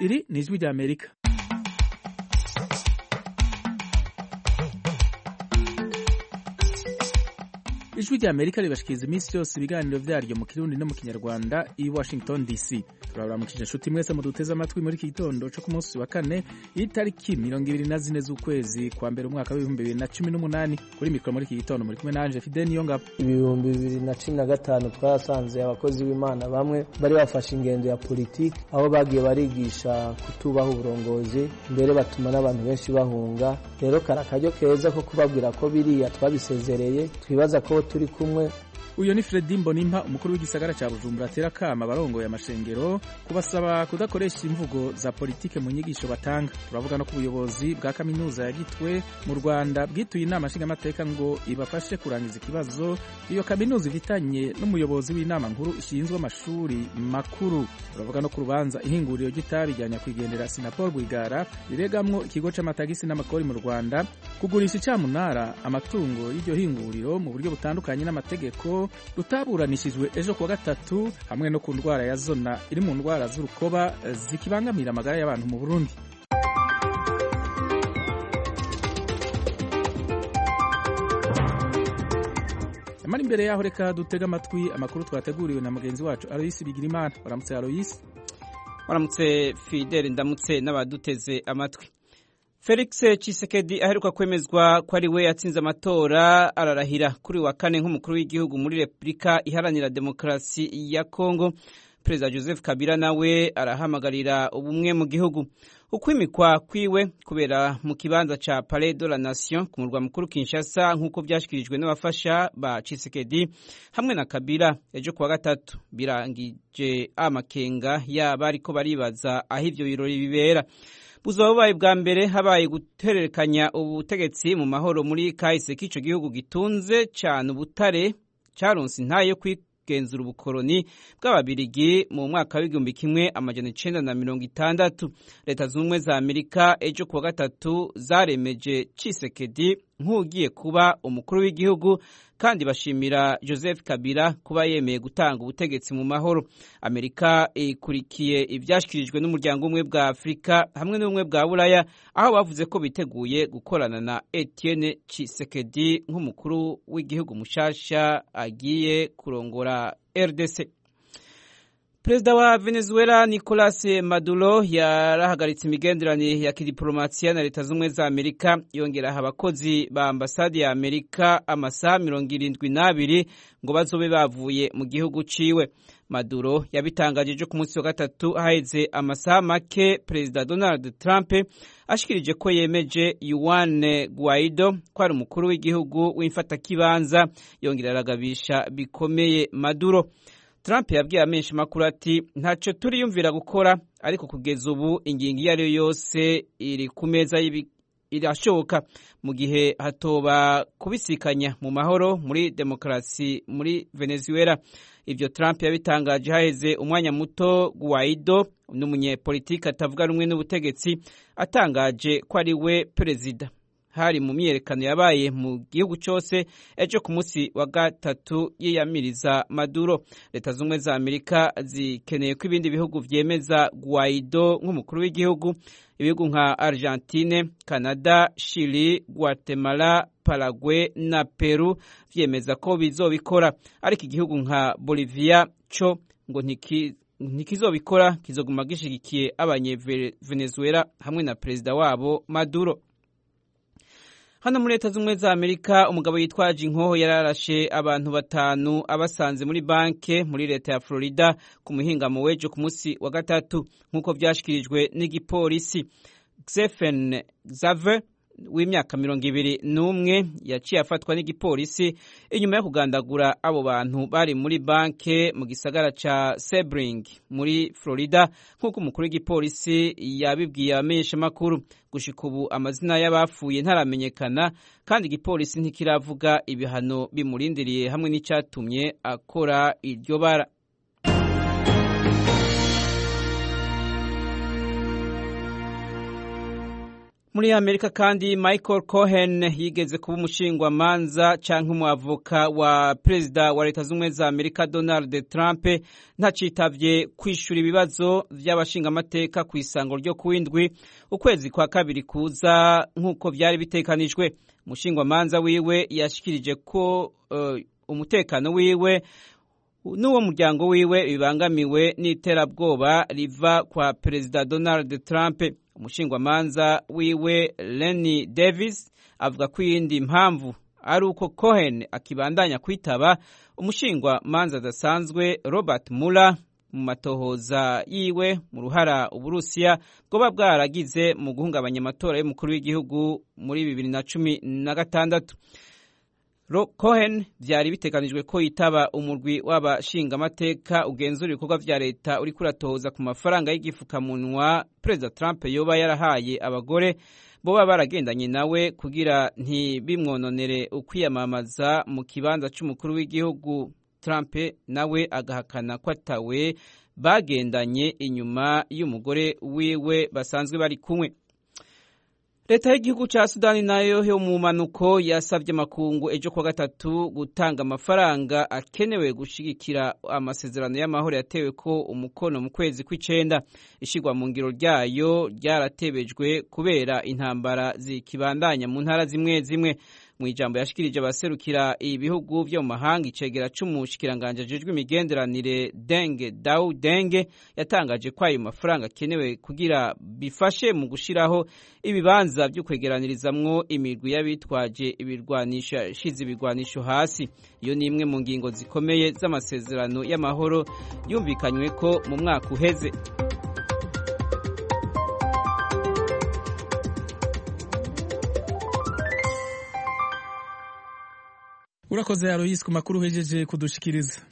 Iri ni ijwi ry'Amerika. Ijwi ry'Amerika ribashikiriza iminsi yose ibiganiro vyaryo mu Kirundi no mu Kinyarwanda i Washington DC. Turabaramukije inshuti mwese muduteze amatwi muri iki gitondo co ku munsi wa kane itariki 24 z'ukwezi kwa mbere umwaka wa 2018. Kuri mikro muri iki gitondo muri kumwe nanje Fidel Niyongabo. 2015 twasanze abakozi b'Imana bamwe bari bafashe ingendo ya politiki aho bagiye barigisha kutubaha uburongozi, mbere batuma n'abantu benshi bahunga. Rero karakaryo keza ko kubabwira ko biriya twabisezereye, twibaza ko turi kumwe. Uyo ni Fredy Mbonimpa, umukuru w'igisagara ca Bujumbura, atera kama abarongoye amashengero kubasaba kudakoresha imvugo za politike mu nyigisho batanga. Turavuga no ku buyobozi bwa kaminuza ya Gitwe mu Rwanda bwituye inama nshingamateka ngo ibafashe kurangiza ikibazo iyo kaminuza ifitanye n'umuyobozi w'inama nkuru ishinzwe amashuri makuru. Turavuga no ku rubanza ihinguriro ry'itabi rya nyakwigendera Sinapol Rwigara riregamwo ikigo c'amatagisi n'amakori mu Rwanda kugurisha icamunara amatungo y'iryo hinguriro mu buryo butandukanye n'amategeko rutaburanishijwe ejo kuwa gatatu, hamwe no ku ndwara ya zona iri mu ndwara z'urukoba zikibangamira amagara y'abantu mu Burundi. Amara imbere yaho reka dutega amatwi amakuru twateguriwe na mugenzi wacu Aloysi Bigirimana. Baramutse Aloysi. Baramutse Fidel, ndamutse n'abaduteze amatwi. Felix Tshisekedi aheruka kwemezwa ko ari we yatsinze amatora ararahira kuri wa kane nk'umukuru w'igihugu muri Republika Iharanira Demokarasi ya Kongo. Perezida Joseph Kabila nawe arahamagarira ubumwe mu gihugu. Ukwimikwa kwiwe kubera mu kibanza ca Palais de la Nation ku murwa mukuru Kinshasa nk'uko byashikirijwe n'abafasha ba Tshisekedi hamwe na Kabila ejo kuwa gatatu birangije amakenga y'abari ko baribaza aho ivyo birori bibera. Buzobaye bwa mbere habaye gutererekanya ubutegetsi mu mahoro muri kahise k'ico gihugu gitunze cyane ubutare caronse intayo kwigenzura ubukoroni bw'ababirigi mu mwaka w'igihumbi kimwe amajana 1960. Leta z'ubumwe za Amerika ejo kuwa gatatu zaremeje Tshisekedi nk'ugiye kuba umukuru w'igihugu kandi bashimira Joseph Kabila kuba yemeye gutanga ubutegetsi mu mahoro. Amerika ikurikiye ivyashikirijwe n'umuryango umwe bwa Afrika hamwe n'ubumwe bwa Buraya aho bavuze ko biteguye gukorana na Etienne Tshisekedi nk'umukuru w'igihugu mushasha agiye kurongora RDC. Perezida wa Venezuela Nicolas Maduro yarahagaritse imigenderanire ya kidiplomasiya na Leta z'ubumwe za Amerika, yongeraho abakozi ba ambasade ya Amerika amasaha 72 ngo bazobe bavuye mu gihugu ciwe. Maduro yabitangaje ejo ku munsi wa gatatu haheze amasaha make Perezida Donald Trump ashikirije ko yemeje Juan Guaido ko ari umukuru w'igihugu w'imfatakibanza, yongera aragabisha bikomeye Maduro. Trump yabwiye amenshi makuru ati ntaco turiyumvira gukora, ariko kugeza ubu ingingo iyo ari yo yose iri ku meza irashoboka mu gihe hatoba kubisikanya mu mahoro muri demokarasi muri Venezuela. Ivyo Trump yabitangaje haheze umwanya muto Guaido n'umunyepolitiki atavuga rumwe n'ubutegetsi atangaje ko ari we perezida. Hari mu myerekano yabaye mu gihugu cyose ejo ku munsi wa gatatu yiyamiriza Maduro. Leta z'ubumwe za Amerika zikeneye ko ibindi bihugu vyemeza Guaido nk'umukuru w'igihugu. Ibihugu nka Argentine, Canada, Chile, Guatemala, Paraguay na Peru vyemeza ko bizobikora, ariko igihugu nka Bolivia co ngo ntikizobikora, kizoguma gishigikiye abanye-Venezuela hamwe na perezida wabo Maduro. Hano muri Leta z'ubumwe za Amerika umugabo yitwaje inkoho yararashe abantu 5 abasanze muri banke muri leta ya Florida ku muhingamo w'ejo ku munsi wa gatatu nk'uko vyashikirijwe n'igipolisi. Xavier Xavier w'imyaka 21 yaciye afatwa n'igipolisi inyuma yo kugandagura abo bantu bari muri banke mu gisagara ca Sebring muri Florida nk'uko umukuru w'igipolisi yabibwiye abamenyesha makuru. Gushika ubu amazina y'abafuye ntaramenyekana kandi igipolisi ntikiravuga ibihano bimurindiriye hamwe n'icatumye akora iryo bara. Muri Amerika kandi Michael Cohen yigeze kuba umushingwamanza canke umwavoka wa perezida wa Leta z'Ubumwe za Amerika Donald Trump ntacitavye kwishura ibibazo vy'abashingamateka ku isango ryo kuwindwi ukwezi kwa kabiri kuza nk'uko vyari bitekanijwe. Umushingwamanza wiwe yashikirije ko umutekano wiwe n'uwo muryango wiwe bibangamiwe n'iterabwoba riva kwa perezida Donald Trump. Umushingwamanza wiwe Lenny Davis avuga ko iyindi mpamvu ari uko Cohen akibandanya kwitaba umushingwamanza adasanzwe Robert Mueller mu matohoza yiwe mu ruhara Uburusiya bwoba bwaragize mu guhungabanya amatora y'umukuru w'igihugu muri 2016. Cohen vyari biteganijwe ko yitaba umurwi w'abashingamateka ugenzura ibikorwa vya leta uri kuratohoza ku mafaranga y'igifukamunwa Perezida Trump yoba yarahaye abagore boba baragendanye nawe kugira ntibimwononere ukwiyamamaza mu kibanza c'umukuru w'igihugu. Trump nawe agahakana ko atawe bagendanye inyuma y'umugore wiwe basanzwe bari kumwe. Leta y'igihugu ca Sudani nayo yo mu manuko yasavye makungu ejo kwa gatatu gutanga amafaranga akenewe gushigikira amasezerano y'amahoro yatewe ko umukono mu kwezi kw'icenda. Ishigwa mu ngiro ryayo ryaratebejwe kubera intambara zikibandanya mu ntara zimwe zimwe. Mu ijambo yashikirije abaserukira ibihugu vyo mu mahanga icegera c'umushikiranganje ajejwe imigenderanire Deng Dao Deng yatangaje ko ayo mafaranga akenewe kugira bifashe mu gushiraho ibibanza vyo kwegeranirizamwo imigwi y'abitwaje ibirwanisho yashize ibirwanisho hasi. Iyo ni imwe mu ngingo zikomeye z'amasezerano y'amahoro yumvikanywe ko mu mwaka uheze. Urakoze Alois ku makuru uhejeje kudushikiriza.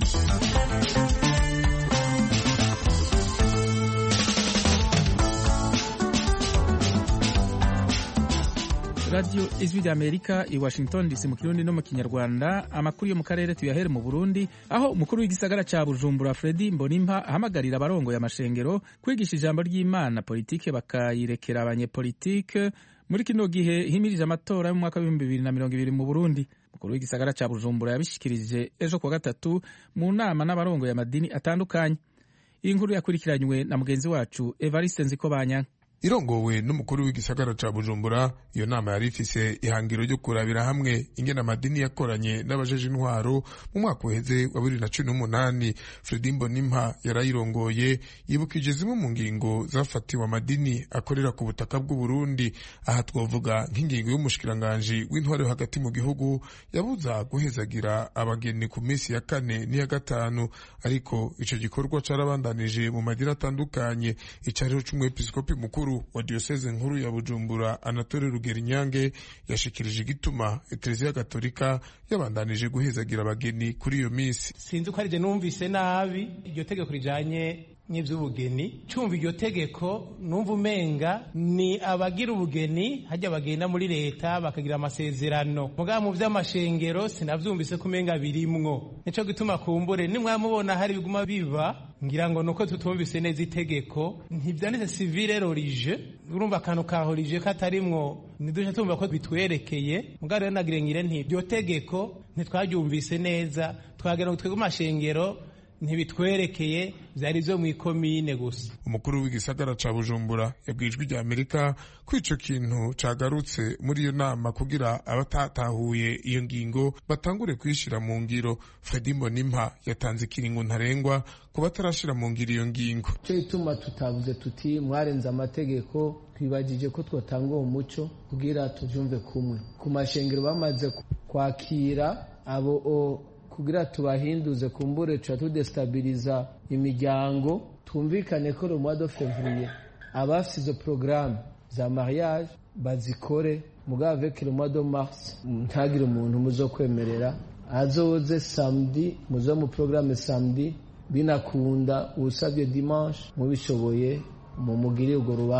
Radio Ijwi ry'Amerika i Washington DC mu Kirundi no mu Kinyarwanda. Amakuru yo mu karere tuyahere mu Burundi aho umukuru w'igisagara ca Bujumbura Fredy Mbonimpa ahamagarira abarongo y'amashengero kwigisha ijambo ry'Imana, politike bakayirekera abanyepolitike muri kino gihe himirije amatora mu mwaka wa 2020 mu Burundi. Mukuru w'igisagara ca Bujumbura yabishikirije ejo kwa gatatu mu nama n'abarongo y'amadini atandukanye. Iyi nkuru yakurikiranywe na mugenzi wacu Evariste Nzikobanya. Irongowe n'umukuru w'igisagara ca Bujumbura, iyo nama yari ifise ihangiro ryo kurabira hamwe ingene amadini yakoranye n'abajeje intwaro mu mwaka uheze wa 2018. Fredy Mbonimpa yarayirongoye yibukije zimwe mu ngingo zafatiwe amadini akorera ku butaka bw'u Burundi. Aha twovuga nk'ingingo y'umushikiranganje w'intwaro hagati mu gihugu yabuza guhezagira abageni ku minsi ya 4 n'iya 5, ariko ico gikorwa carabandanije mu madini atandukanye. Icariho c'umwepiskopi mukuru wa diocese nkuru ya Bujumbura Anatole Rugerinyange yashikirije igituma Eklezia Gatolika yabandanije guhezagira abageni kuri iyo misi. Sinzi ko arije numvise nabi iryo tegeko rijanye n'ivy'ubugeni. Cumva iryo tegeko numva umenga ni abagira ubugeni hajya bagenda muri leta bakagira amasezerano. Mugabo mu vy'amashengero sinavyumvise kumenga birimwo. Nico gituma kumbure nimwamubona hari biguma biba ngira ngo nuko tutumvise neza itegeko. Ntivyanditse civile religieux, urumva akantu ka religieux katarimwo nidusha tumva ko bitwerekeye. Mugabo rero nagire ngire nti iryo tegeko ntitwaryumvise neza, twagera twego mashengero ntibitwerekeye, vyari vyo mwikomine gusa. Umukuru w'igisagara ca Bujumbura yabwijwe rya Amerika ko ico kintu cagarutse muri iyo nama kugira abatatahuye iyo ngingo batangure kwishira mu ngiro. Fredy Mbonimpa yatanze ikiringo ntarengwa ku batarashira mu ngiro iyo ngingo. Cyo ituma tutavuze tuti mwarenza amategeko, twibagije ko twotanga uwo muco kugira tujumve kumwe. Ku mashengero bamaze kwakira abo kugira tubahinduze kumbure tuca tudestabiliza imiryango, twumvikane ko le mois de février abafise programme za mariage bazikore, mugabo avec le mois de mars ntagire umuntu muzokwemerera azoze samedi, muzo mu programme samedi, binakunda usabye dimanche mubishoboye mu mugire urwo rubanza.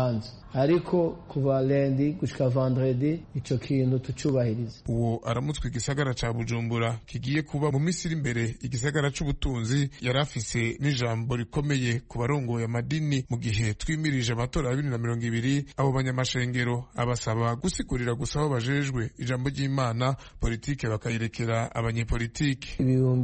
ariko kuva lundi gushika vendredi ico kintu tucubahiriza. Uwo aramutswe igisagara ca Bujumbura kigiye kuba mu minsi iri imbere igisagara c'ubutunzi yarafise n'ijambo rikomeye ku barongoye amadini mu gihe twimirije amatora ya 2020. Abo banyamashengero abasaba gusigurira gusa aho bajejwe ijambo ry'Imana, politike bakayirekera abanyepolitike.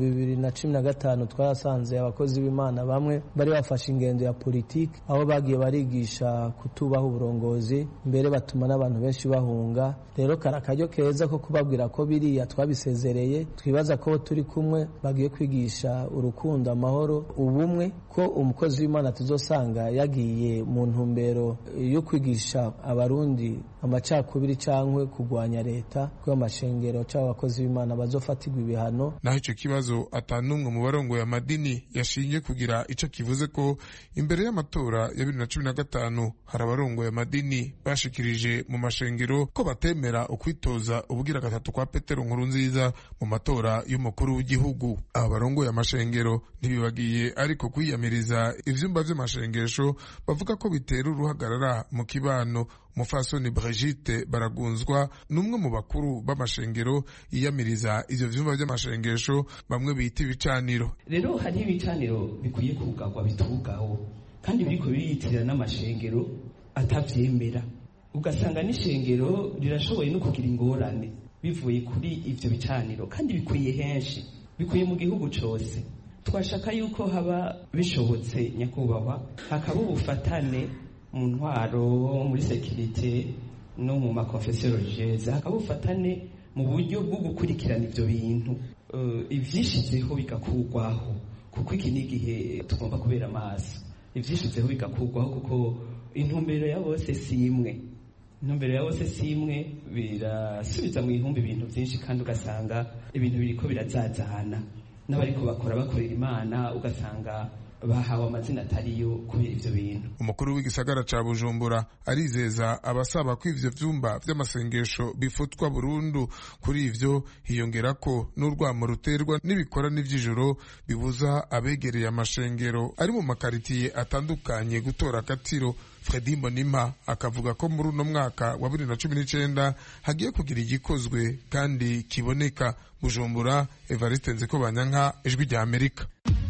2015 twasanze abakozi b'Imana bamwe bari bafashe ingendo ya politike aho bagiye barigisha kutubaho uburongozi, mbere batuma n'abantu benshi bahunga. Rero karakaryo keza ko kubabwira ko biriya twabisezereye, twibaza ko turi kumwe bagiye kwigisha urukundo, amahoro, ubumwe, ko umukozi w'Imana tuzosanga yagiye mu ntumbero yo kwigisha abarundi amacakubiri cankwe kugwanya leta, ko amashengero c'abakozi b'Imana bazofatirwa ibihano. Naho ico kibazo atanumwe mu barongoye amadini yashinje kugira ico kivuze ko imbere y'amatora ya 2015 hari abarongoye amadini bashikirije mu mashengero ko batemera ukwitoza ubugira gatatu kwa Petero Nkurunziza mu matora y'umukuru w'igihugu. Aba barongoye amashengero ntibibagiye ariko kwiyamiriza ivyumba vy'amashengesho bavuga ko bitera uruhagarara mu kibano. Mufasoni Brigitte Baragunzwa numwe mu bakuru b'amashengero yiyamiriza ivyo vyumba vy'amashengesho bamwe bita ibicaniro. Rero hari ibicaniro bikwiye kugagwa bitugaho kandi biriko biriyitirira n'amashengero atavyemera, ugasanga n'ishengero rirashoboye no kugira ingorane bivuye kuri ivyo bicaniro, kandi bikwiye henshi, bikwiye mu gihugu cose. Twashaka yuko haba bishobotse nyakubahwa hakaba ubufatane mu ntwaro, muri sekirite no mu makonfesiyo religieuse, hakaba ubufatane mu buryo bwo gukurikirana ivyo bintu, ivyishizeho bigakugwaho, kuko iki ni igihe tugomba kubera amaso. Ivyishizeho bigakugwaho kuko intumbero ya bose si imwe, intumbero ya bose si imwe, birasubiza mu ihumbi ibintu vyinshi, kandi ugasanga ibintu biriko birazazana, n'abariko bakorera Imana ugasanga bahawe amazina atariyo kubera ivyo bintu. Umukuru w'igisagara ca Bujumbura arizeza abasaba ko ivyo vyumba vy'amasengesho bifutwa burundu. Kuri ivyo hiyongera ko n'urwamo ruterwa n'ibikorane vy'ijoro bibuza abegereye amashengero ari mu makaritiye atandukanye gutora akatiro. Fredy Mbonimpa akavuga ko muri uno mwaka wa 2019 hagiye kugira igikozwe kandi kiboneka. Bujumbura, Evariste Nzikobanyanka, Ijwi rya Amerika.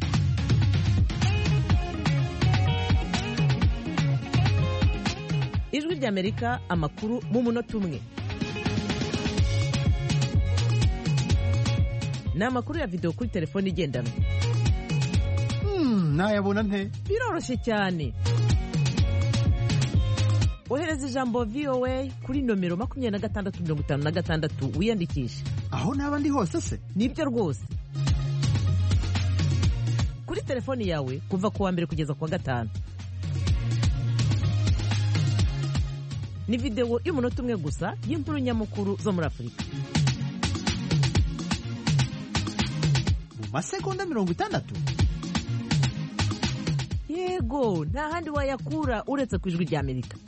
Ijwi rya Amerika, amakuru mu munota umwe. Ni amakuru ya video kuri telefone igendanwa. Nayabona nte? Biroroshye cyane. Ohereza ijambo VOA kuri nomero 2656 wiyandikisha. Aho naba ndi hose se? Nibyo rwose. Kuri telefoni yawe kuva ku wa mbere kugeza ku wa gatanu. Ni video y'umunota umwe gusa y'inkuru nyamukuru zo muri Afurika. Mu masegonda 60? Yego, nta handi wayakura uretse ku Ijwi rya Amerika.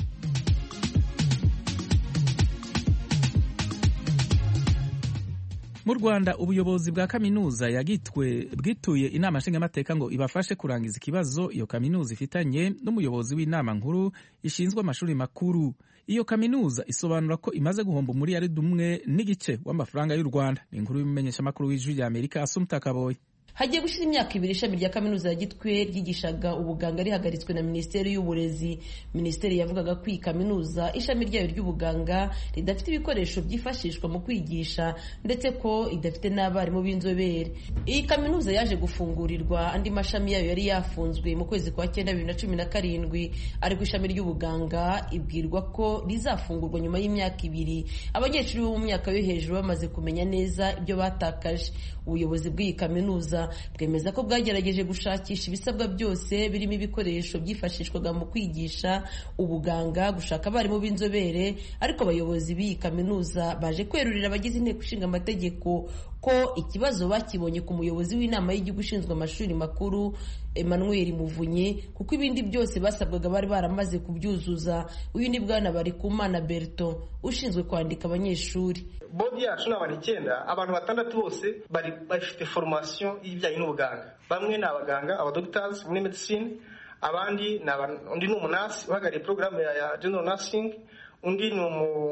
Mu Rwanda ubuyobozi bwa kaminuza ya Gitwe bwituye inama nshingamateka ngo ibafashe kurangiza ikibazo iyo kaminuza ifitanye n'umuyobozi w'inama nkuru ishinzwe amashuri makuru. Iyo kaminuza isobanura ko imaze guhomba umuriyaridi umwe n'igice w'amafaranga y'u Rwanda. Ni inkuru y'umumenyesha makuru w'Ijwi rya Amerika Asumta Kaboyi. Hagiye gushira imyaka 2 ishami rya kaminuza ya Gitwe ryigishaga ubuganga rihagaritswe na Minisiteri y'Uburezi. Minisiteri yavugaga ko iyi kaminuza ishami ryayo ry'ubuganga ridafite ibikoresho byifashishwa mu kwigisha ndetse ko idafite n'abarimu b'inzobere. Iyi kaminuza yaje gufungurirwa andi mashami yayo yari yafunzwe mu kwezi kwa 9 2017, ariko ishami ry'ubuganga ibwirwa ko rizafungurwa nyuma y'imyaka 2 abanyeshuri bo mu myaka yo hejuru bamaze kumenya neza ibyo batakaje. Ubuyobozi bw'iyi kaminuza bwemeza ko bwagerageje gushakisha ibisabwa byose birimo ibikoresho byifashishwaga mu kwigisha ubuganga, gushaka abarimu b'inzobere, ariko abayobozi b'iyi kaminuza baje kwerurira abagize inteko ishinga amategeko ko ikibazo bakibonye ku muyobozi w'inama y'igihugu ushinzwe amashuri makuru Emmanuel Muvunyi, kuko ibindi byose basabwaga bari baramaze kubyuzuza. Uyu ni bwana Barikumana Berton ushinzwe kwandika abanyeshuri. Bodi yacu n'abantu 9, abantu 6 bose bari bafite formation y'ibijyanye n'ubuganga. Bamwe ni abaganga, abadoctors muri medicine, abandi undi ni umunasi uhagarariye porogaramu ya general nursing, undi ni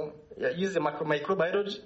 yize microbiology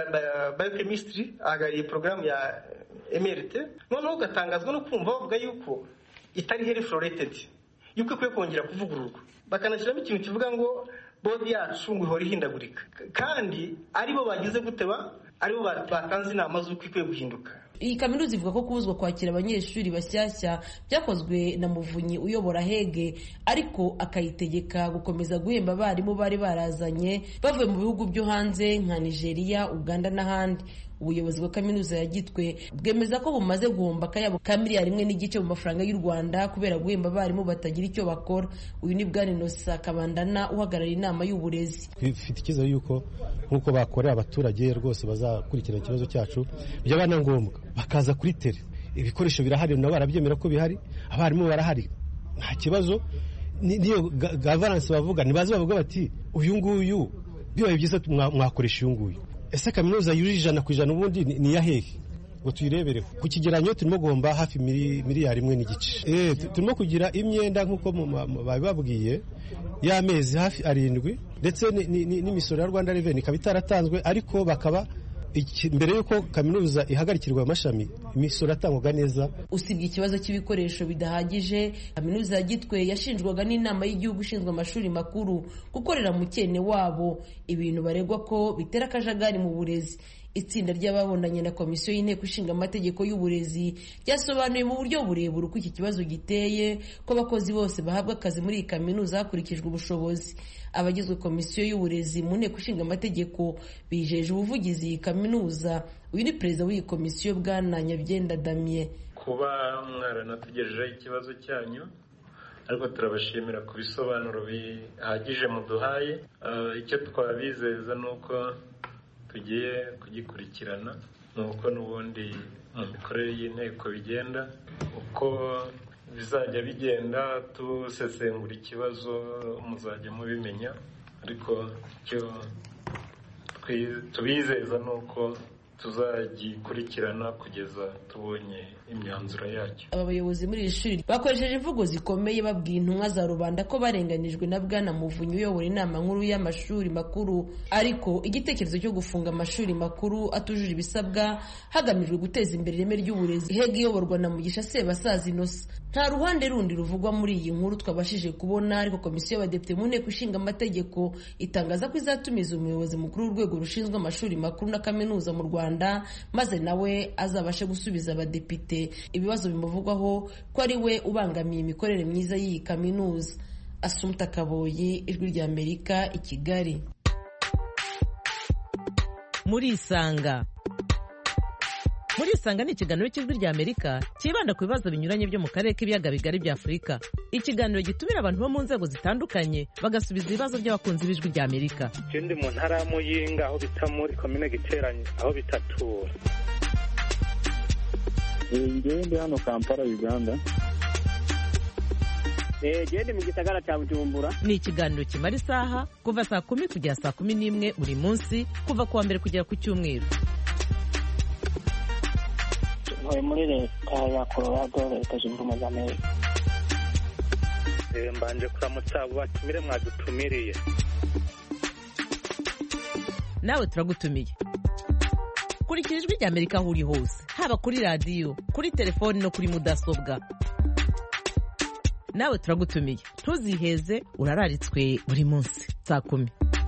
biochemistry ahagarariye porogaramu ya MRT. noneho ugatangazwa no kumva bavuga yuko itari health related, yuko ikwiye kongera kuvugururwa, bakanashyiramo ikintu kivuga ngo bodi yacu ngo ihora ihindagurika, kandi aribo bagize guteba, aribo batanze inama z'uko ikwiye guhinduka. Iyi kaminuza ivuga ko kubuzwa kwakira abanyeshuri bashyashya byakozwe na Muvunyi uyobora Hege, ariko akayitegeka gukomeza guhemba abarimu bari barazanye bavuye mu bihugu byo hanze nka Nigeria, Uganda n'ahandi. Ubuyobozi bwa kaminuza ya Gitwe bwemeza ko bumaze guhomba akayabo ka miliyari 1.5 mu mafaranga y'u Rwanda kubera guhemba abarimu batagira icyo bakora. Uyu ni Bwana Nosa Kabandana uhagarariye inama y'uburezi. Twifite ikibazo yuko nkuko bakorera abaturage rwose bazakurikirana ikibazo cyacu, byabana ngombwa bakaza kuri tele, ibikoresho birahari nabo barabyemera ko bihari, abarimu barahari, nta kibazo. Niyo governance bavuga, nibaze bavuga bati uyu nguyu bibaye byiza mwakoresha uyu nguyu. Ese kaminuza yujije 100% ubundi ni ya hehe ngo tuyirebereho? Ku kigeranyo turimo guhomba hafi miliyari 1.5. Turimo kugira imyenda nkuko babibabwiye y'amezi hafi 7, ndetse n'imisoro ya Rwanda Revenue ikaba itaratanzwe, ariko bakaba mbere yuko kaminuza ihagarikirwa amashami imisoro atangwaga neza. Usibye ikibazo cy'ibikoresho bidahagije, kaminuza ya Gitwe yashinjwaga n'inama y'igihugu ishinzwe amashuri makuru gukorera mu cyene wabo, ibintu baregwa ko bitera akajagari mu burezi. Itsinda ry'ababonanye na komisiyo y'inteko ishinga amategeko y'uburezi ryasobanuye mu buryo burebure uko iki kibazo giteye, ko abakozi bose bahabwa akazi muri iyi kaminuza hakurikijwe ubushobozi. Abagizwe komisiyo y'uburezi mu nteko ishinga amategeko bijeje ubuvugizi iyi kaminuza. Uyu ni perezida w'iyi komisiyo Bwana Nyabyenda Damien. Kuba mwaranategereje ikibazo cyanyu, ariko turabashimira ku bisobanuro bihagije muduhaye. Icyo twabizeza nuko tugiye kugikurikirana, nuko n'ubundi mu mikorere y'inteko bigenda, uko bizajya bigenda tusesengura ikibazo muzajya mubimenya, ariko icyo tubizeza nuko tuzagikurikirana kugeza tubonye imyanzuro yacyo. Aba bayobozi muri iri shuri bakoresheje imvugo zikomeye babwiye intumwa za rubanda ko barenganijwe na Bwana Muvunyi uyobora inama nkuru y'amashuri makuru, ariko igitekerezo cyo gufunga amashuri makuru atujuje ibisabwa hagamijwe guteza imbere ireme ry'uburezi. Hege iyoborwa na Mugisha Sebasaza Innocent. Nta ruhande rundi ruvugwa muri iyi nkuru twabashije kubona, ariko komisiyo y'abadepite mu nteko ishinga amategeko itangaza ko izatumiza umuyobozi mukuru w'urwego rushinzwe amashuri makuru na kaminuza mu Rwanda, maze nawe azabashe gusubiza abadepite ibibazo bimuvugwaho ko ari we ubangamiye imikorere myiza y'iyi kaminuza. Asumta Kaboyi, Ijwi ry'Amerika, i Kigali. Muri Isanga ni ikiganiro cy'Ijwi ry'Amerika kibanda ku bibazo binyuranye byo mu karere k'ibiyaga bigari bya Afurika. Ikiganiro gitumira abantu bo mu nzego zitandukanye bagasubiza ibibazo by'abakunzi b'Ijwi ry'Amerika. Ndi mu ntara ya Muyinga, aho bita muri komine Giteranye, aho bita Tura. Ndi hano Kampala, Uganda. Ndi mu gisagara cya Bujumbura. Ni ikiganiro kimara isaha kuva saa 10 kugera saa 11 buri munsi, kuva kuwa mbere kugera ku Cyumweru. Muri leta ya Colorado, Leta Zunze Ubumwe za Amerika. Mbanje kuramutsa abo batumire mwadutumiriye. Nawe turagutumiye. Kurikira Ijwi ry'Amerika aho uri hose, haba kuri radiyo, kuri telefoni no kuri mudasobwa. Nawe turagutumiye, ntuziheze, urararitswe buri munsi saa 10.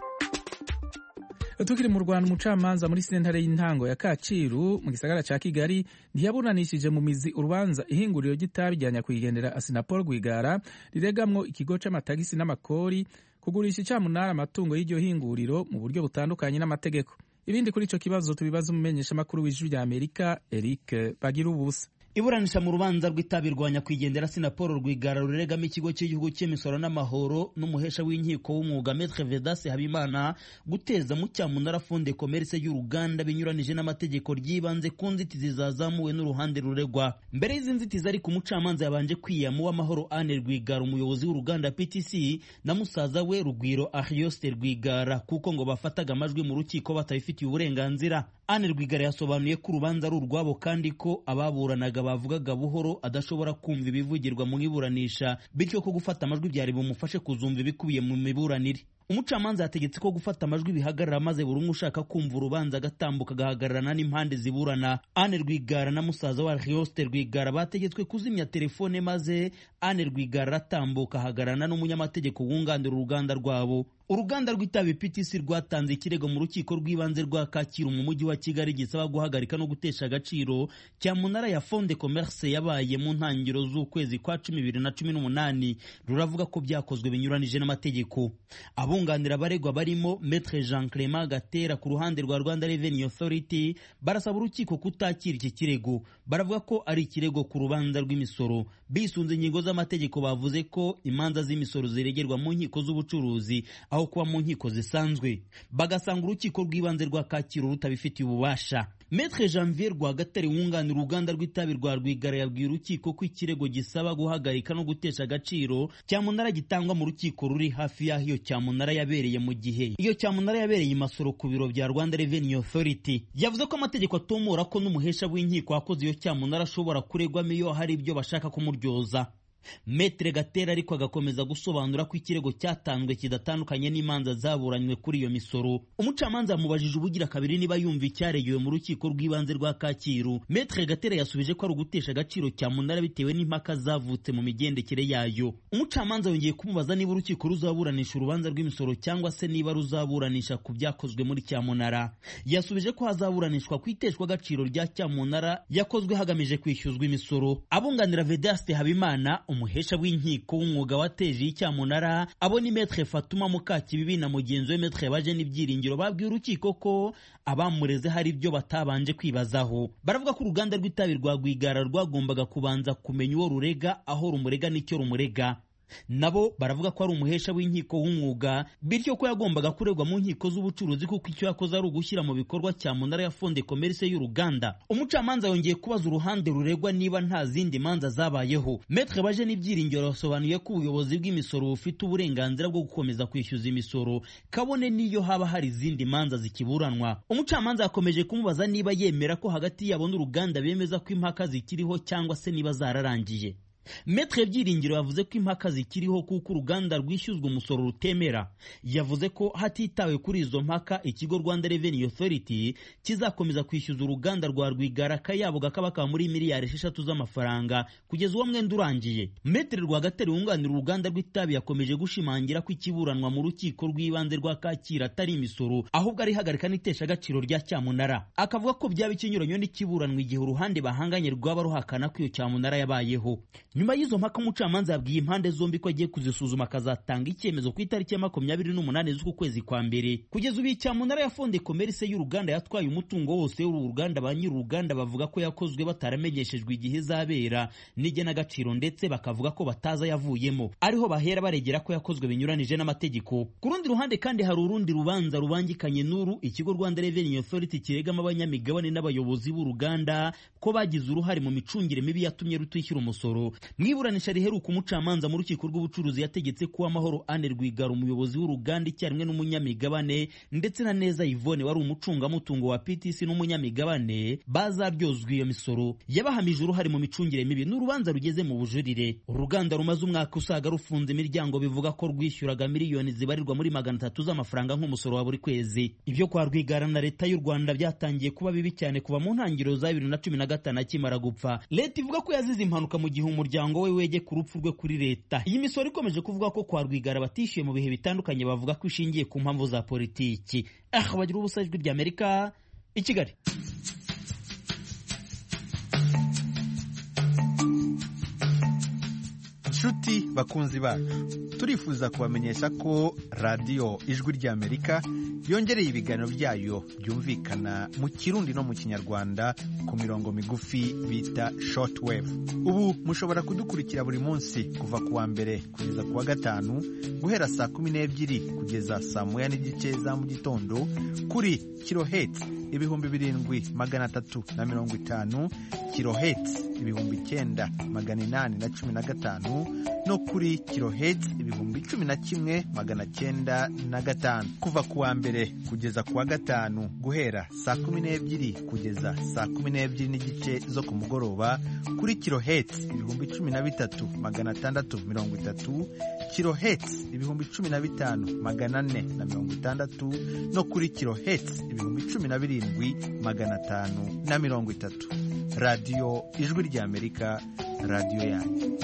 Tukiri mu Rwanda, umucamanza muri sentare y'intango ya Kacyiru mu gisagara cya Kigali ntiyaburanishije mu mizi urubanza ihinguriro ry'itabi rya nyakwigendera Assinapol Rwigara riregamwo ikigo c'amatagisi n'amakori kugurisha icyamunara amatungo y'iryo hinguriro mu buryo butandukanye n'amategeko. Ibindi kuri ico kibazo tubibaza umumenyesha makuru w'Ijwi ry'Amerika Eric Bagirubusa. Iburanisha mu rubanza rw'itabi rwa nyakwigendera Assinapol Rwigara ruregama ikigo cy'igihugu cy'imisoro n'amahoro n'umuhesha w'inkiko w'umwuga Maître Vedaste Habimana guteza mu cyamunara Fonds de Commerce y'uruganda binyuranije n'amategeko ryibanze ku nzitizi zazamuwe n'uruhande ruregwa. Mbere y'izi nzitizi ariko umucamanza yabanje kwiyama w'amahoro Anne Rwigara umuyobozi w'uruganda PTC na musaza we Rugwiro Arioste Rwigara kuko ngo bafataga amajwi mu rukiko batayifitiye uburenganzira. Anne Rwigara yasobanuye ko urubanza ari urwabo kandi ko ababuranaga bavugaga buhoro adashobora kumva ibivugirwa mu iburanisha, bityo ko gufata amajwi byari bumufashe kuzumva ibikubiye mu miburanire. Umucamanza yategetse ko gufata amajwi bihagarara, maze buri umwe ushaka kumva urubanza agatambuka agahagararana n'impande ziburana. Anne Rwigara na musaza wa Arioste Rwigara bategetswe kuzimya telefone, maze Anne Rwigara aratambuka ahagararana n'umunyamategeko wunganira uruganda rwabo. Uruganda rw'itabi PTC rwatanze ikirego mu rukiko rw'ibanze rwa Kacyiru mu mujyi wa Kigali gisaba guhagarika no gutesha agaciro cyamunara ya Fond de Commerce yabaye mu ntangiriro z'ukwezi kwa 2018. Ruravuga ko byakozwe binyuranije n'amategeko. Abunganira abaregwa barimo Maître Jean Clément Gatera ku ruhande rwa Rwanda Revenue Authority barasaba urukiko kutakira iki kirego. Baravuga ko ari ikirego ku rubanza rw'imisoro. Bisunze ingingo z'amategeko bavuze ko imanza z'imisoro ziregerwa mu nkiko z'ubucuruzi aho kuba mu nkiko zisanzwe, bagasanga urukiko rw'ibanze rwa Kacyiru rutabifitiye ububasha. Maître Janvier Rwagatare wunganira uruganda rw'itabi rwa Rwigara yabwiye urukiko ko ikirego gisaba guhagarika no gutesha agaciro cyamunara gitangwa mu rukiko ruri hafi y'aho iyo cyamunara yabereye, mu gihe iyo cyamunara yabereye i Masoro ku biro bya Rwanda Revenue Authority. Yavuze ko amategeko atomora ko n'umuhesha w'inkiko wakoze iyo cyamunara ashobora kuregwamo iyo hari ibyo bashaka kumuryoza. Maître Gatera ariko agakomeza gusobanura ko ikirego cyatanzwe kidatandukanye n'imanza zaburanywe kuri iyo misoro. Umucamanza yamubajije ubugira kabiri niba yumva icyaregewe mu rukiko rw'ibanze rwa Kacyiru. Maître Gatera yasubije ko ari ugutesha agaciro cyamunara bitewe n'impaka zavutse mu migendekere yayo. Umucamanza yongeye kumubaza niba urukiko ruzaburanisha urubanza rw'imisoro cyangwa se niba ruzaburanisha ku byakozwe muri cyamunara. Yasubije ko hazaburanishwa ku iteshwa agaciro rya cyamunara yakozwe hagamije kwishyuzwa imisoro. Abunganira Vedaste Habimana umuhesha w'inkiko w'umwuga wateje icyamunara, abo ni Maître Fatuma Mukakibibi na mugenzi we Maître Baje n'ibyiringiro babwiye urukiko ko abamureze hari ibyo batabanje kwibazaho. Baravuga ko uruganda rw'itabi rwa Rwigara rwagombaga kubanza kumenya uwo rurega, aho rumurega n'icyo rumurega. Nabo baravuga ko ari umuhesha w'inkiko w'umwuga, bityo ko yagombaga kuregwa mu nkiko z'ubucuruzi kuko icyo yakoze ari ugushyira mu bikorwa cyamunara ya Fond de Commerce y'uruganda. Umucamanza yongeye kubaza uruhande ruregwa niba nta zindi manza zabayeho. Maître Baje n'ibyiringiro yasobanuye ko ubuyobozi bw'imisoro bufite uburenganzira bwo gukomeza kwishyuza imisoro kabone niyo haba hari izindi manza zikiburanwa. Umucamanza yakomeje kumubaza niba yemera ko hagati yabo n'uruganda bemeza ko impaka zikiriho cyangwa se niba zararangiye. Maître Byiringiro yavuze ko impaka zikiriho kuko uruganda rwishyuzwa umusoro rutemera. Yavuze ko hatitawe kuri izo mpaka ikigo Rwanda Revenue Authority kizakomeza kwishyuza uruganda rwa Rwigara akayabo kakaba muri miliyari 6 z'amafaranga kugeza uwo mwenda urangiye. Maître Rwagatare wunganira uruganda rw'itabi yakomeje gushimangira ko ikiburanwa mu rukiko rw'ibanze rwa Kacyiru atari imisoro ahubwo ari hagarika n'itesha agaciro rya cyamunara. Akavuga ko byaba ikinyuranyo n'ikiburanwa igihe uruhande bahanganye rwaba ruhakana ko iyo cyamunara yabayeho. Nyuma y'izo mpaka umucamanza yabwiye impande zombi ko agiye kuzisuzuma akazatanga icyemezo ku itariki ya 28 z'uku kwezi kwa mbere. Kugeza ubu cyamunara ya Fond de Commerce y'uruganda yatwaye umutungo wose w'uruganda, ba nyir'uruganda bavuga ko yakozwe bataramenyeshejwe igihe izabera n'igenagaciro, ndetse bakavuga ko bataza yavuyemo, ariho bahera baregera ko yakozwe binyuranije n'amategeko. Ku rundi ruhande kandi hari urundi rubanza rubangikanye n'uru ikigo Rwanda Revenue Authority kiregama abanyamigabane n'abayobozi b'uruganda ko bagize uruhare mu micungire mibi yatumye rutishyura umusoro. Mwiburanisha riheruka umucamanza mu rukiko rw'ubucuruzi yategetse ko Amahoro Anne Rwigara umuyobozi w'uruganda icyarimwe n'umunyamigabane ndetse na Neza Yvonne wari umucungamutungo wa PTC n'umunyamigabane bazaryozwa iyo misoro. Yabahamije uruhare mu micungire mibi n'urubanza rugeze mu bujurire. Uruganda rumaze umwaka usaga rufunze imiryango bivuga ko rwishyuraga miliyoni zibarirwa muri 300 z'amafaranga nk'umusoro wa buri kwezi. Ibyo kwa Rwigara na leta y'u Rwanda byatangiye kuba bibi cyane kuva mu ntangiriro za 2015 akimara gupfa. Leta ivuga ko yazize impanuka mu gihe umuryango we wege ku rupfu rwe kuri leta. Iyi misoro ikomeje kuvuga ko kwa Rwigara batishyuye mu bihe bitandukanye, bavuga ko ishingiye ku mpamvu za politiki. Bagira ubusa ijwi ry'Amerika i Kigali. Nshuti bakunzi bacu, turifuza kubamenyesha ko radiyo ijwi ry'Amerika yongereye ibiganiro byayo byumvikana mu Kirundi no mu Kinyarwanda ku mirongo migufi bita shortwave. Ubu mushobora kudukurikira buri munsi kuva kuwa mbere kugeza kuwa gatanu guhera saa 12 kugeza saa 1:30 za mu gitondo kuri kilohertz 7,350, kilohertz 9,815 no kuri kilohertz 11,905 kuva kuwa mbere kugeza kuwa gatanu guhera saa 12 kugeza saa 12 n'igice zo ku mugoroba kuri kilohertz 13,630, kilohertz 15,460 no kuri kilohertz 17,530. Radio Ijwi ry'Amerika, radio yanyu.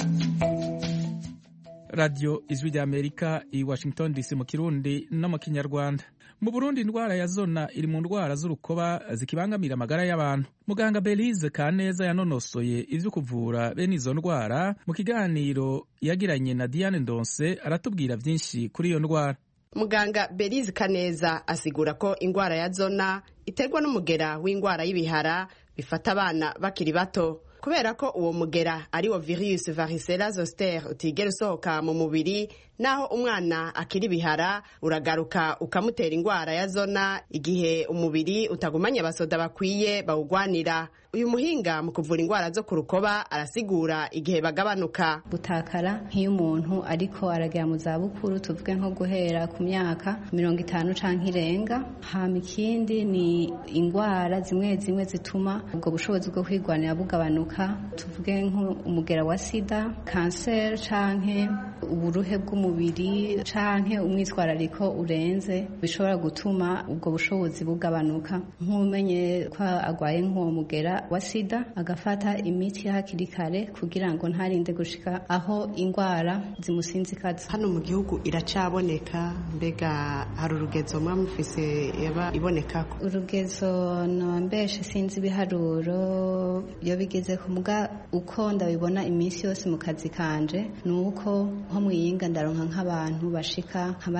Radio Ijwi ry'Amerika i Washington DC mu Kirundi no mu Kinyarwanda. Mu Burundi indwara ya zona iri mu ndwara z'urukoba zikibangamira amagara y'abantu. Muganga Belize Kaneza yanonosoye ivyo kuvura bene izo ndwara. Mu kiganiro yagiranye na Diane Ndonse aratubwira vyinshi kuri iyo ndwara. Muganga Belize Kaneza asigura ko indwara ya zona iterwa n'umugera w'indwara y'ibihara bifata abana bakiri bato. Kubera ko uwo mugera ari wo virus varicella zoster utigera usohoka mu mubiri, naho umwana akiri bihara uragaruka ukamutera indwara ya zona igihe umubiri utagumanye abasoda bakwiye bawugwanira. Uyu muhinga mu kuvura indwara zo ku rukoba arasigura igihe bagabanuka. Gutakara nk'iyo umuntu ariko aragera mu zabukuru, tuvuge nko guhera ku myaka 50 canke irenga. Hama ikindi ni indwara zimwe zimwe zituma ubwo bushobozi bwo kwigwanira bugabanuka, tuvuge nk'umugera wa sida, kanseri canke uburuhe bw'umubiri canke umwitwarariko urenze bishobora gutuma ubwo bushobozi bugabanuka. Nk'umenye ko agwaye nk'uwo mugera wa sida agafata imiti hakiri kare kugira ngo ntarinde gushika aho indwara zimusinzikaza. Hano mu gihugu iracaboneka, mbega hari urugezo mwamufise yaba ibonekako? Urugezo nombeshe sinzi ibiharuro iyo bigeze ku muga uko ndabibona iminsi yose mu kazi kanje nuko nko mwiyinga ndaronka nk'abantu bashika nka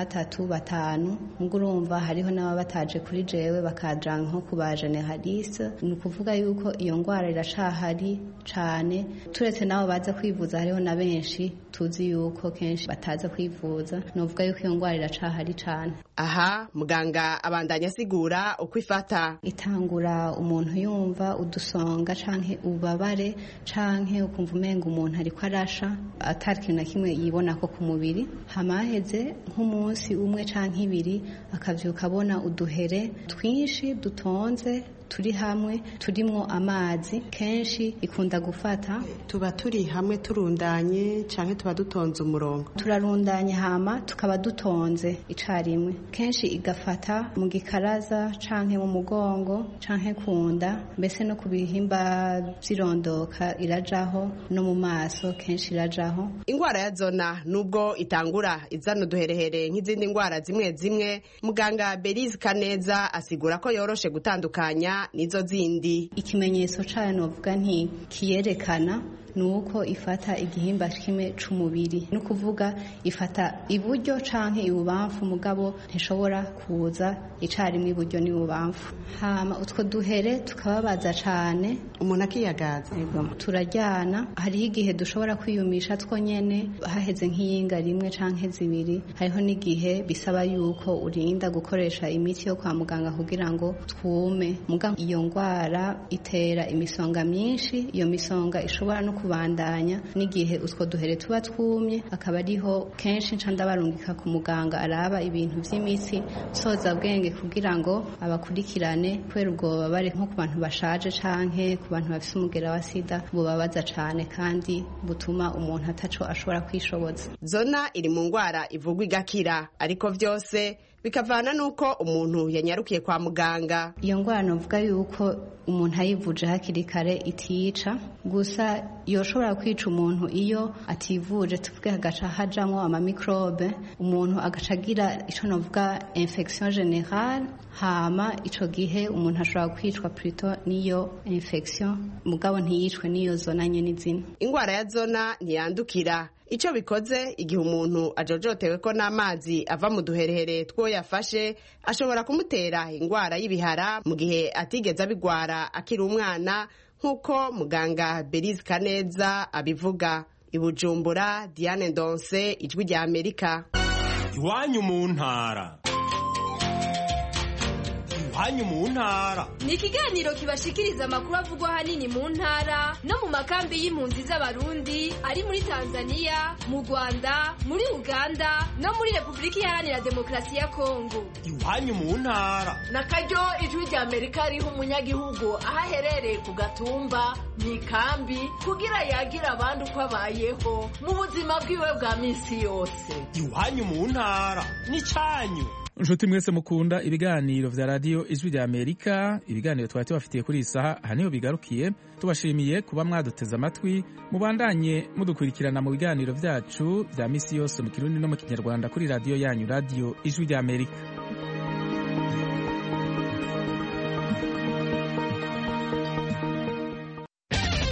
3-5, ngo urumva hariho n'aba bataje kuri jewe bakaja nko kuba generaliste. Ni ukuvuga yuko iyo ndwara iracahari cane, turetse nabo baza kwivuza hariho na benshi tuzi yuko kenshi bataza kwivuza. Novuga yuko iyo ndwara iracahari cane. Aha muganga abandanya asigura uko ifata. Itangura umuntu yumva udusonga canke ubabare canke ukumva umenga umuntu ariko arasha atari kintu na kimwe yibona ko ku mubiri. Hamaheze nk'umunsi umwe canke ibiri akavyuka abona uduhere twinshi dutonze turi hamwe turimwo amazi. Kenshi ikunda gufata tuba turi hamwe turundanye canke tuba dutonze umurongo. Turarundanye hama tukaba dutonze icarimwe. Kenshi igafata mu gikaraza canke mu mugongo canke kunda, mbese no kubihimba vyirondoka irajaho, no mu maso kenshi irajaho. Indwara ya zona nubwo itangura izana uduherehere nk'izindi ndwara zimwe zimwe, muganga Belize Kaneza asigura ko yoroshe gutandukanya nizo zindi. Ikimenyetso cayo novuga nti kiyerekana nuko ifata igihimba kimwe c'umubiri, no kuvuga ifata iburyo canke ibubamfu, mugabo ntishobora kuza icarimwe iburyo n'ibubamfu. Hama utwo duhere tukababaza cane, umuntu akiyagaza. Turajyana, hariho igihe dushobora kwiyumisha twonyene haheze nk'iyinga rimwe canke zibiri. Hariho n'igihe bisaba yuko urinda gukoresha imiti yo kwa muganga kugira ngo twume. Mugabo iyo ndwara itera imisonga myinshi, iyo misonga ishobora no kubandanya n'igihe utwo duhere tuba twumye. Akaba ariho kenshi nca ndabarungika ku muganga araba ibintu vy'imitsi soza bwenge kugira ngo abakurikirane, kubera ubwo babare nko ku bantu bashaje canke ku bantu bafise umugera wa sida bubabaza cane kandi butuma umuntu ataco ashobora kwishoboza. Zona iri mu ndwara ivugwa igakira, ariko vyose bikavana nuko umuntu yanyarukiye kwa muganga. Iyo ndwara novuga yuko umuntu ayivuje hakiri kare itiyica, gusa yoshobora kwica umuntu iyo ativuje, tuvuge hagaca hajamwo amamikrobe, umuntu agaca agira ico novuga infection générale. Hama ico gihe umuntu ashobora kwicwa plutôt niyo infection, mugabo ntiyicwe niyo zona nyene izina. Indwara ya zona ntiyandukira. Ico bikoze igihe umuntu ajojotewe ko n'amazi ava mu duherehere two yafashe, ashobora kumutera indwara y'ibihara mu gihe atigeze abigwara akiri umwana, nk'uko muganga Belize Kaneza abivuga. I Bujumbura, Diane Ndonse, Ijwi rya Amerika. Iwanyu mu ntara. iwanyu mu ntara. Ni ikiganiro kibashikiriza amakuru avugwa ahanini mu ntara no mu makambi y'impunzi z'abarundi ari muri Tanzania, mu Rwanda, muri Uganda no muri Repubulika Iharanira Demokarasi ya Kongo. Iwanyu mu ntara. Nakaryo ijwi rya Amerika riha umunyagihugu aho aherereye ku gatumba mu ikambi kugira yagira abandi uko abayeho mu buzima bwiwe bwa minsi yose. Iwanyu mu ntara n'icyanyu. Nshuti mwese mukunda ibiganiro vya radio Ijwi rya Amerika, ibiganiro twari tubafitiye kuri iyi saha aha niho bigarukiye. Tubashimiye kuba mwaduteze amatwi, mubandanye mudukurikirana mu biganiro vyacu vya misi yose mu Kirundi no mu Kinyarwanda kuri radio yanyu, radio Ijwi rya Amerika.